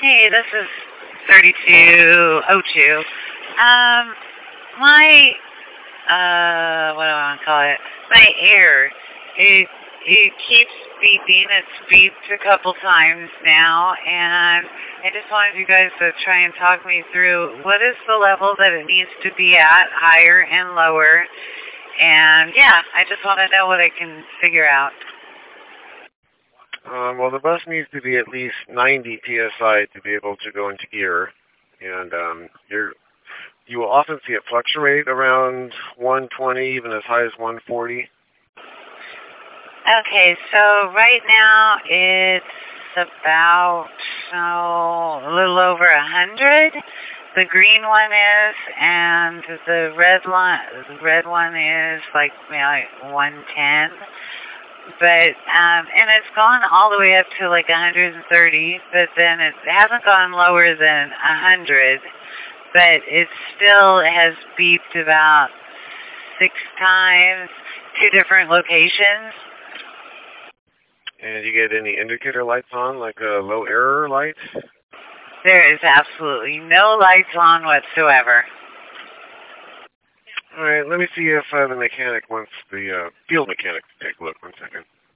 Hey, this is 3202. My, what do I want to call it? My ear, it keeps beeping. It's beeped a couple times now, and I just wanted you guys to try and talk me through what is the level that it needs to be at, higher and lower. And yeah, I just want to know what I can figure out. Well, the bus needs to be at least 90 psi to be able to go into gear, and you will often see it fluctuate around 120, even as high as 140. Okay, so right now it's about a little over 100. The green one is, and the red one is like 110. But and it's gone all the way up to like 130, but then it hasn't gone lower than 100. But it still has beeped about 6 times, 2 different locations. And you get any indicator lights on, like a low error light? There is absolutely no lights on whatsoever. All right, let me see if the mechanic wants the field mechanic to take a look. 1 second.